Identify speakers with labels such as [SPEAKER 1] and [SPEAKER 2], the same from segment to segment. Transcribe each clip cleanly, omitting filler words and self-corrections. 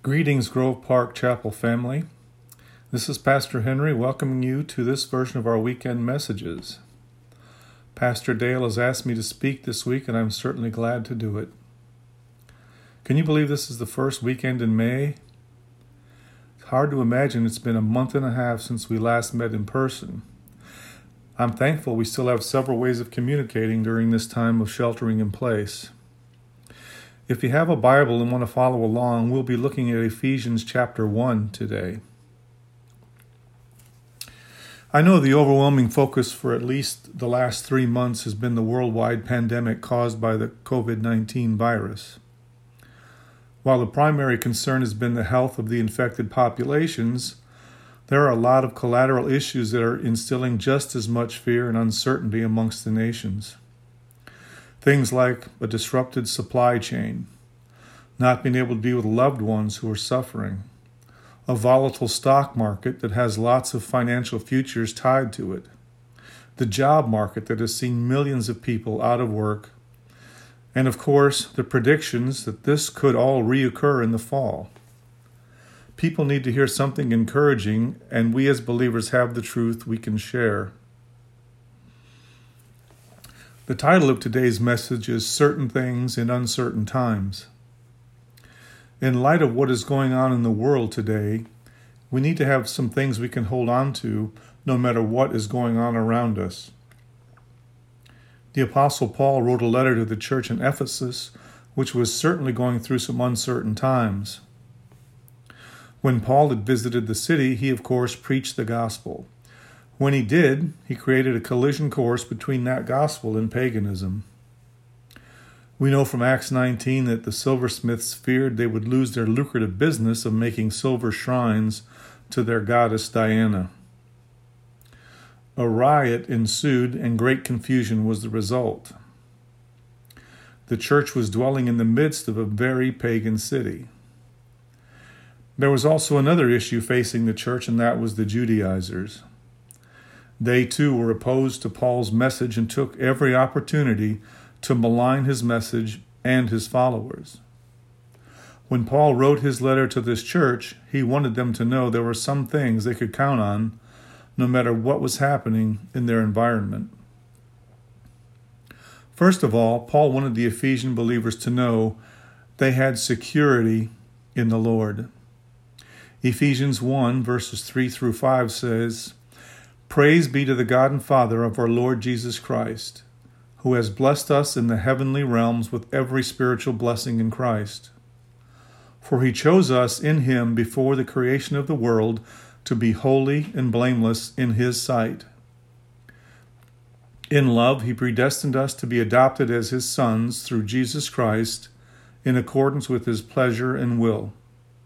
[SPEAKER 1] Greetings, Grove Park Chapel family. This is Pastor Henry welcoming you to this version of our weekend messages. Pastor Dale has asked me to speak this week, and I'm certainly glad to do it. Can you believe this is the first weekend in May? It's hard to imagine it's been a month and a half since we last met in person. I'm thankful we still have several ways of communicating during this time of sheltering in place. If you have a Bible and want to follow along, we'll be looking at Ephesians chapter 1 today. I know the overwhelming focus for at least the last 3 months has been the worldwide pandemic caused by the COVID-19 virus. While the primary concern has been the health of the infected populations, there are a lot of collateral issues that are instilling just as much fear and uncertainty amongst the nations. Things like a disrupted supply chain, not being able to be with loved ones who are suffering, a volatile stock market that has lots of financial futures tied to it, the job market that has seen millions of people out of work, and of course, the predictions that this could all reoccur in the fall. People need to hear something encouraging, and we as believers have the truth we can share. The title of today's message is Certain Things in Uncertain Times. In light of what is going on in the world today, we need to have some things we can hold on to no matter what is going on around us. The Apostle Paul wrote a letter to the church in Ephesus, which was certainly going through some uncertain times. When Paul had visited the city, he of course preached the gospel. When he did, he created a collision course between that gospel and paganism. We know from Acts 19 that the silversmiths feared they would lose their lucrative business of making silver shrines to their goddess Diana. A riot ensued and great confusion was the result. The church was dwelling in the midst of a very pagan city. There was also another issue facing the church, and that was the Judaizers. They too were opposed to Paul's message and took every opportunity to malign his message and his followers. When Paul wrote his letter to this church, he wanted them to know there were some things they could count on no matter what was happening in their environment. First of all, Paul wanted the Ephesian believers to know they had security in the Lord. Ephesians 1 verses 3 through 5 says, "Praise be to the God and Father of our Lord Jesus Christ, who has blessed us in the heavenly realms with every spiritual blessing in Christ. For he chose us in him before the creation of the world to be holy and blameless in his sight. In love, he predestined us to be adopted as his sons through Jesus Christ in accordance with his pleasure and will."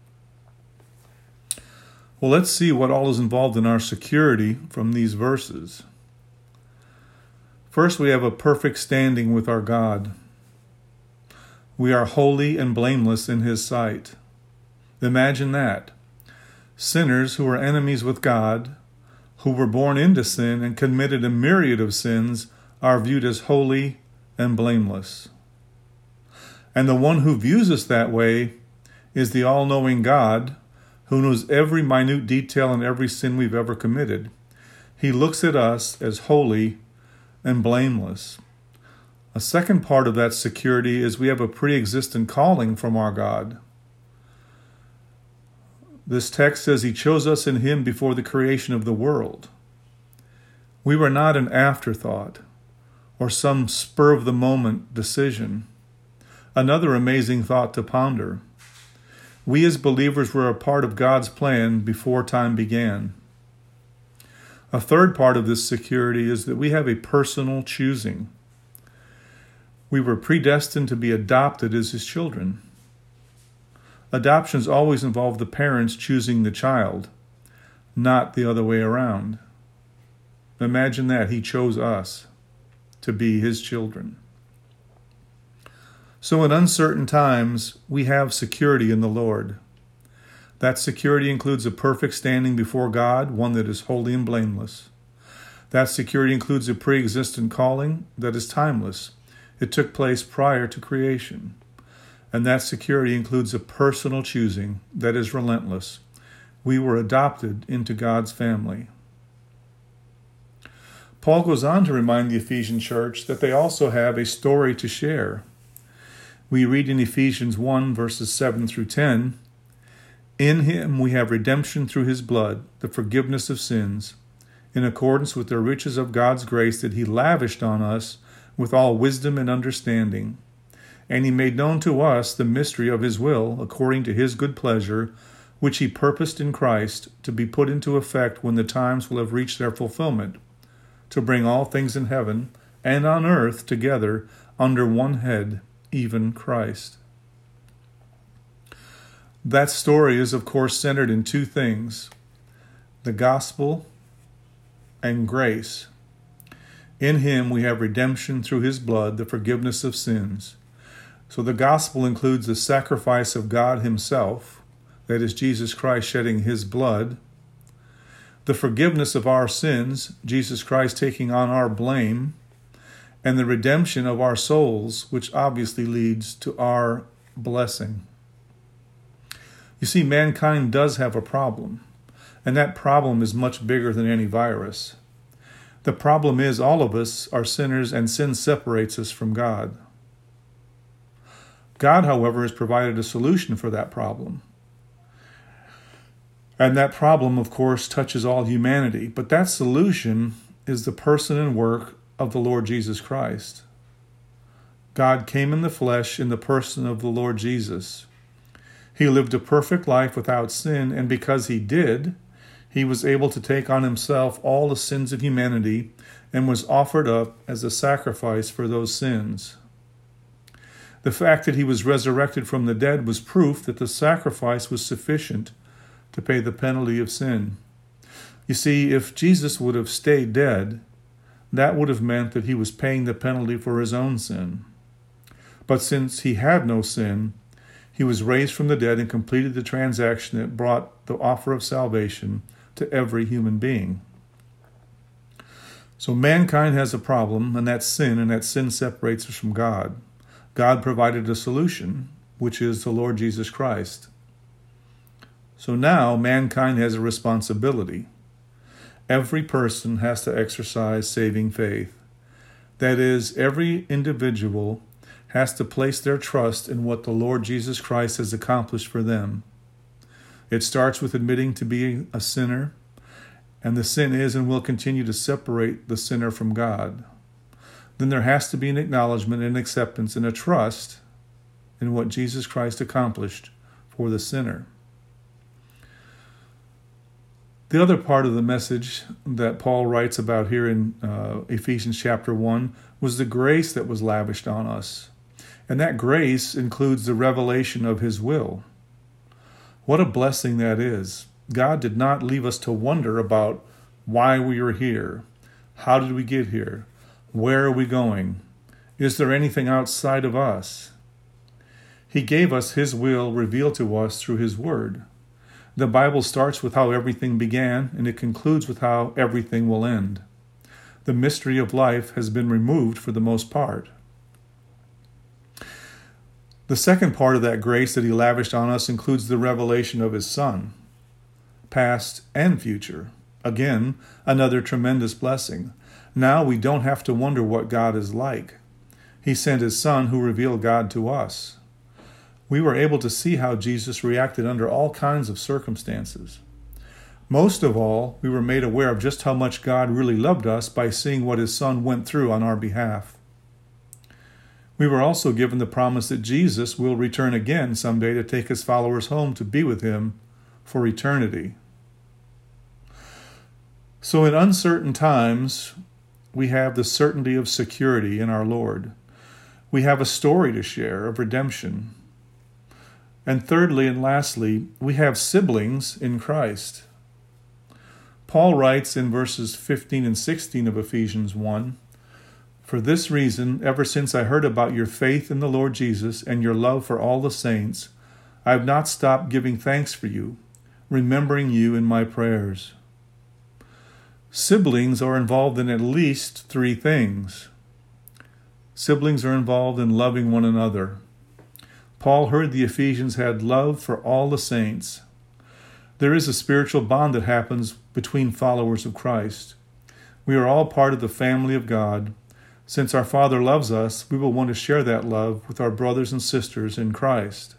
[SPEAKER 1] Well, let's see what all is involved in our security from these verses. First, we have a perfect standing with our God. We are holy and blameless in his sight. Imagine that. Sinners who are enemies with God, who were born into sin and committed a myriad of sins, are viewed as holy and blameless. And the one who views us that way is the all-knowing God, who knows every minute detail and every sin we've ever committed. He looks at us as holy and blameless. A second part of that security is we have a pre-existent calling from our God. This text says he chose us in him before the creation of the world. We were not an afterthought or some spur-of-the-moment decision. Another amazing thought to ponder. We as believers were a part of God's plan before time began. A third part of this security is that we have a personal choosing. We were predestined to be adopted as his children. Adoptions always involve the parents choosing the child, not the other way around. Imagine that. He chose us to be his children. So in uncertain times, we have security in the Lord. That security includes a perfect standing before God, one that is holy and blameless. That security includes a pre-existent calling that is timeless. It took place prior to creation. And that security includes a personal choosing that is relentless. We were adopted into God's family. Paul goes on to remind the Ephesian church that they also have a story to share. We read in Ephesians 1, verses 7 through 10, "In him we have redemption through his blood, the forgiveness of sins, in accordance with the riches of God's grace that he lavished on us with all wisdom and understanding. And he made known to us the mystery of his will, according to his good pleasure, which he purposed in Christ to be put into effect when the times will have reached their fulfillment, to bring all things in heaven and on earth together under one head, even Christ." That story is, of course, centered in two things: the gospel and grace. In him we have redemption through his blood, the forgiveness of sins. So the gospel includes the sacrifice of God himself, that is Jesus Christ shedding his blood, the forgiveness of our sins, Jesus Christ taking on our blame, and the redemption of our souls, which obviously leads to our blessing. You see, mankind does have a problem, and that problem is much bigger than any virus. The problem is all of us are sinners, and sin separates us from God. God, however, has provided a solution for that problem. And that problem, of course, touches all humanity. But that solution is the person and work of the Lord Jesus Christ. God came in the flesh in the person of the Lord Jesus. He lived a perfect life without sin, and because he did, he was able to take on himself all the sins of humanity and was offered up as a sacrifice for those sins. The fact that he was resurrected from the dead was proof that the sacrifice was sufficient to pay the penalty of sin. You see, if Jesus would have stayed dead, that would have meant that he was paying the penalty for his own sin. But since he had no sin, he was raised from the dead and completed the transaction that brought the offer of salvation to every human being. So mankind has a problem, and that's sin, and that sin separates us from God. God provided a solution, which is the Lord Jesus Christ. So now mankind has a responsibility. Every person has to exercise saving faith. That is, every individual has to place their trust in what the Lord Jesus Christ has accomplished for them. It starts with admitting to be a sinner, and the sin is and will continue to separate the sinner from God. Then there has to be an acknowledgement and acceptance and a trust in what Jesus Christ accomplished for the sinner. The other part of the message that Paul writes about here in Ephesians chapter 1 was the grace that was lavished on us. And that grace includes the revelation of his will. What a blessing that is. God did not leave us to wonder about why we are here. How did we get here? Where are we going? Is there anything outside of us? He gave us his will revealed to us through his word. The Bible starts with how everything began, and it concludes with how everything will end. The mystery of life has been removed for the most part. The second part of that grace that he lavished on us includes the revelation of his Son, past and future. Again, another tremendous blessing. Now we don't have to wonder what God is like. He sent his Son who revealed God to us. We were able to see how Jesus reacted under all kinds of circumstances. Most of all, we were made aware of just how much God really loved us by seeing what his Son went through on our behalf. We were also given the promise that Jesus will return again someday to take his followers home to be with him for eternity. So in uncertain times, we have the certainty of security in our Lord. We have a story to share of redemption. And thirdly and lastly, we have siblings in Christ. Paul writes in verses 15 and 16 of Ephesians 1, "For this reason, ever since I heard about your faith in the Lord Jesus and your love for all the saints, I have not stopped giving thanks for you, remembering you in my prayers." Siblings are involved in at least three things. Siblings are involved in loving one another. Paul heard the Ephesians had love for all the saints. There is a spiritual bond that happens between followers of Christ. We are all part of the family of God. Since our Father loves us, we will want to share that love with our brothers and sisters in Christ.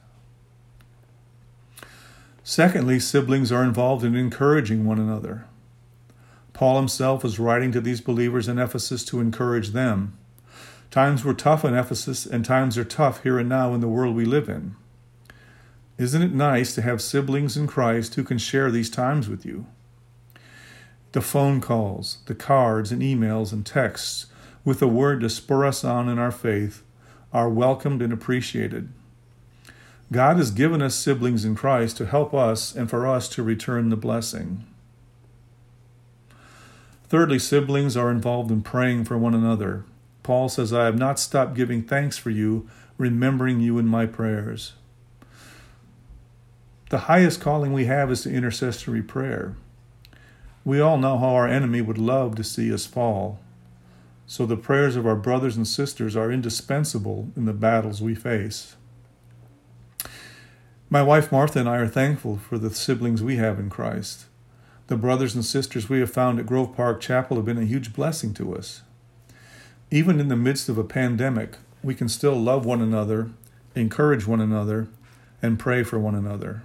[SPEAKER 1] Secondly, siblings are involved in encouraging one another. Paul himself was writing to these believers in Ephesus to encourage them. Times were tough in Ephesus, and times are tough here and now in the world we live in. Isn't it nice to have siblings in Christ who can share these times with you? The phone calls, the cards and emails and texts with a word to spur us on in our faith are welcomed and appreciated. God has given us siblings in Christ to help us and for us to return the blessing. Thirdly, siblings are involved in praying for one another. Paul says, I have not stopped giving thanks for you, remembering you in my prayers. The highest calling we have is to intercessory prayer. We all know how our enemy would love to see us fall. So the prayers of our brothers and sisters are indispensable in the battles we face. My wife Martha and I are thankful for the siblings we have in Christ. The brothers and sisters we have found at Grove Park Chapel have been a huge blessing to us. Even in the midst of a pandemic, we can still love one another, encourage one another, and pray for one another.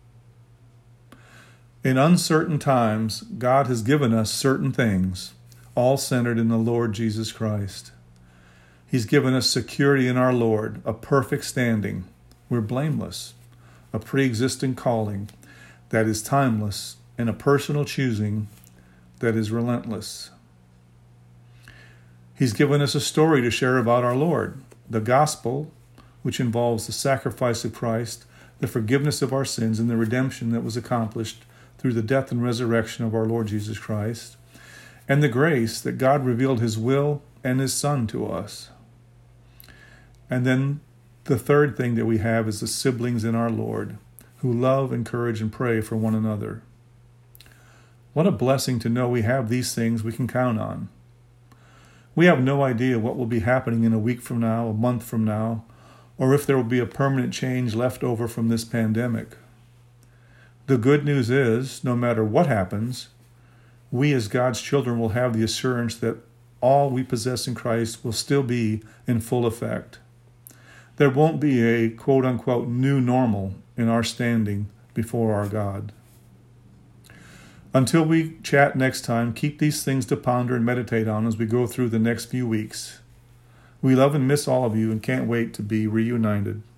[SPEAKER 1] In uncertain times, God has given us certain things, all centered in the Lord Jesus Christ. He's given us security in our Lord, a perfect standing. We're blameless, a pre-existing calling that is timeless, and a personal choosing that is relentless. He's given us a story to share about our Lord, the gospel, which involves the sacrifice of Christ, the forgiveness of our sins, and the redemption that was accomplished through the death and resurrection of our Lord Jesus Christ, and the grace that God revealed his will and his Son to us. And then the third thing that we have is the siblings in our Lord, who love, encourage, and pray for one another. What a blessing to know we have these things we can count on. We have no idea what will be happening in a week from now, a month from now, or if there will be a permanent change left over from this pandemic. The good news is, no matter what happens, we as God's children will have the assurance that all we possess in Christ will still be in full effect. There won't be a quote-unquote new normal in our standing before our God. Until we chat next time, keep these things to ponder and meditate on as we go through the next few weeks. We love and miss all of you and can't wait to be reunited.